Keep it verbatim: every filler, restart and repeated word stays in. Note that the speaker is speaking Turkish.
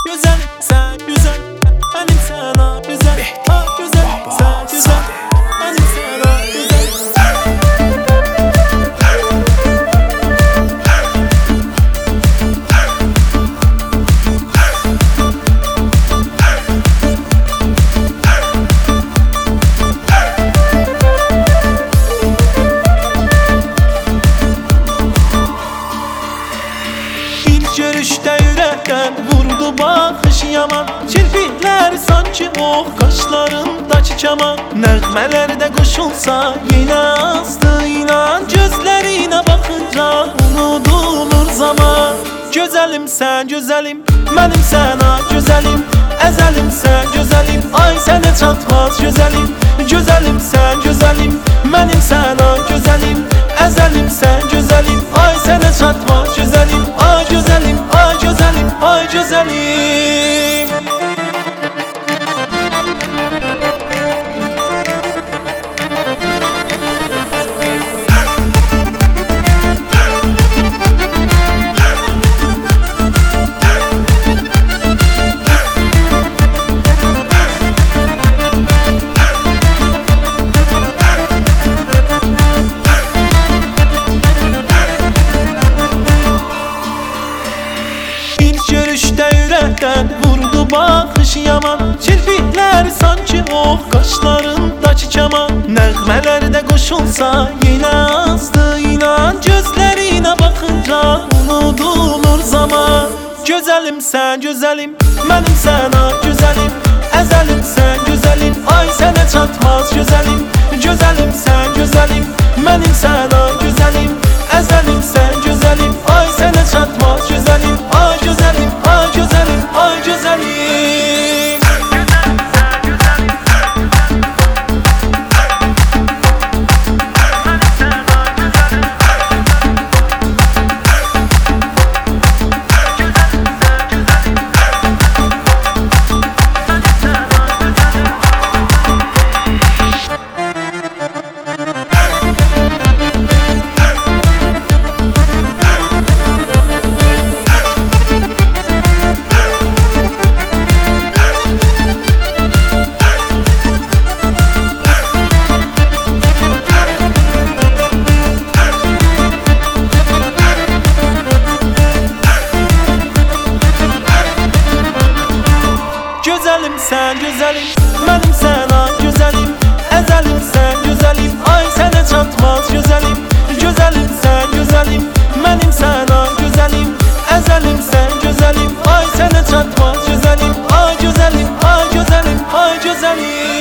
Güzel, sen güzel, benim sana güzel. Ha güzel, sen güzel, benim sana güzel. İlk görüşte yürekten vurdu bakış yaman. Kirpikler sanki ok, kaşlarındaki keman. Nəğməlerde koşulsa yine astı inan. Gözlerine bakınca unudulur zaman. Güzelim sen güzelim, benim sana güzelim. Ezelim sen güzelim, ay sene çatmaz güzelim. Güzelim sen güzelim, benim sana güzelim. Ezelim sen güzelim, ay sene çatmaz güzelim. Ay güzelim, ay güzelim, ay güzelim. Görüşte yürekten vurdu bakış yaman. Kirpikler sanki ok, kaşlarındaki keman. Nəğməlerde koşulsa yine astı inan. Gözlerine bakınca unudulur zaman. Güzelim sen güzelim, benim sana güzelim. Ezelim sen güzelim, ay sene çatmaz güzelim. Güzelim sen güzelim, benim sana güzelim. Ezelim sen güzelim, ay sene çatmaz güzelim. Ay güzelim, ay güzelim, ay güzelim. Güzelim sen güzelim, benim sana güzelim. Ezelim sen güzelim, ay sene çatmaz güzelim. Güzelim sen güzelim, benim sana güzelim. Ezelim sen güzelim, ay sene çatmaz güzelim. Ay güzelim, ay güzelim, ay güzelim.